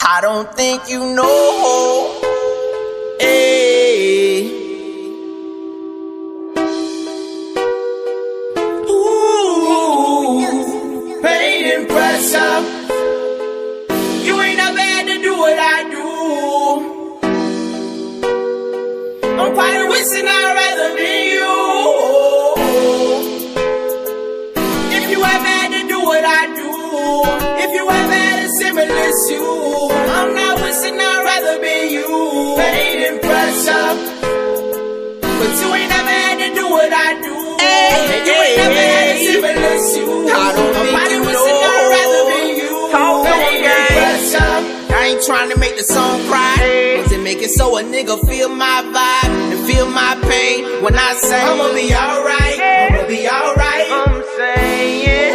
I don't think you know. Hey. Ooh, pain and pressure. You ain't never had to do what I do. I'm probably wishing I'd rather be you. If you ever had to do what I do, if you ever had a similar you, I'm not wishing I'd rather be you. Pain and pressure, but you ain't never had to do what I do. And you ain't never had a similar you. I'm probably wishing I'd rather be you. Pain and pressure. I ain't trying to make the song cry, but to make it so a nigga feel my vibe and feel my pain when I say I'ma be alright, I'ma be alright. I'm saying,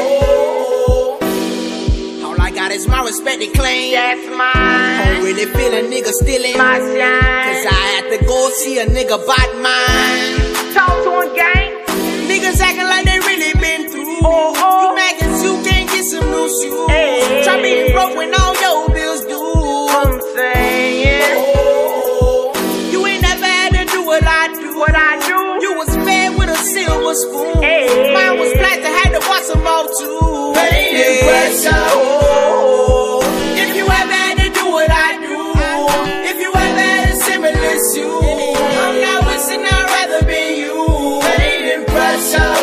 all I got is my respect to claim. That's mine. Don't really feel a nigga stealing my shine, cause I had to go see a nigga bought mine. Talk to him, gang. Niggas acting like they really been through. You mad cause you can't get some new shoes. Try being broke when all your bills due. I'm saying, you ain't never had to do what I do. You was fed with a silver spoon. Mine was plastic, had to watch them all too. Pain and pressure. If you ever had to do what I do, if you ever had a similar you, I'm not wishing I'd rather be you. Pain and pressure.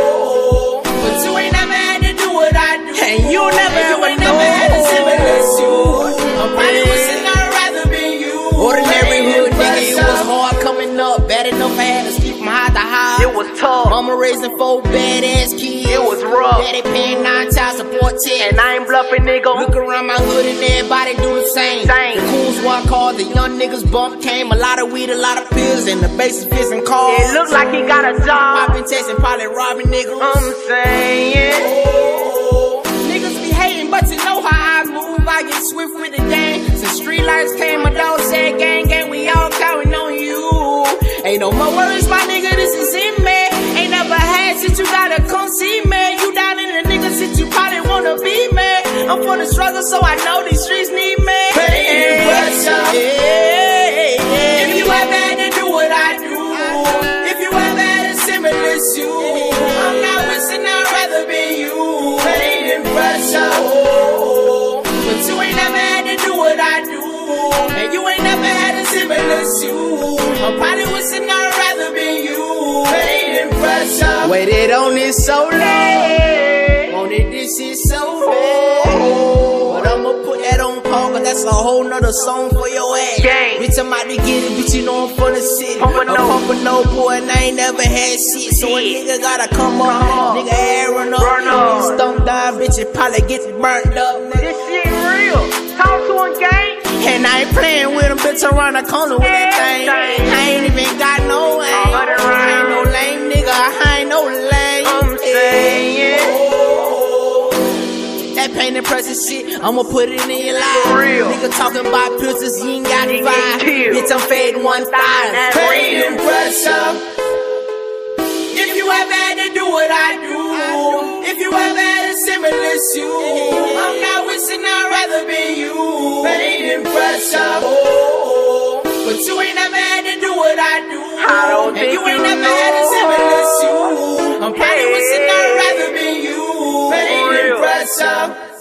But you ain't never had to do what I do. And you never had a similar you. I'm probably wishing I'd rather be you. Ordinary hood nigga, it was hard coming up. Bad enough I had to sleep from high to high. It was tough. Mama raising 4 badass kids. It was rough. Daddy paying 9 child support checks. And I ain't bluffing, nigga. Look around my hood and everybody do the same. The coons walk hard, the young niggas bump came. A lot of weed, a lot of pills, and the basic fixing cars. It look like he got a job. Popping checks and probably robbing niggas. I'm saying, niggas be hating, but you know how I move. I get swift with the game. Since street lights came, my dog said, gang, gang, we all counting on you. Ain't no more worries, my nigga, this is it, man. Ain't never had shit, you gotta come see me. You down in the nigga shit, you probably wanna be, man. I'm for the struggle, so I know these streets need me. Pain and pressure. If you ever had to do what I do, if you ever had a similar you, I'm not wishing I'd rather be you. Pain and pressure. But you ain't never had to do what I do, and you ain't never had a similar you. I'm probably wishing I'd rather be you. Pain and pressure. Waited on this so late, wanted this shit so bad, but I'ma put that on pause, cause that's a whole nother song for your ass. Gang. Bitch, I'm out to get it, bitch, you know I'm from the city. I'm pumping no boy, and I ain't never had shit, so a nigga gotta come up, nigga air run up, nigga stomp down, bitch, it probably gets burnt up. This shit real, talk to him, gang. And I ain't playing with him, bitch, around the corner with that thing. I ain't even got no aim. I ain't no lame nigga, I ain't no lame. I'm saying, that pain and pressure shit, I'ma put it in your life. Nigga talking about pictures, you ain't got to fight. Bitch, I'm fading 1,000. Pain and pressure. If you ever had to do what I do, if you ever had a similar you, I'm not wishing I'd rather be you. Pain and pressure. But you ain't never had to do what I do, and you ain't never had a similar you. I'm probably wishing I'd rather be you. Pain and pressure.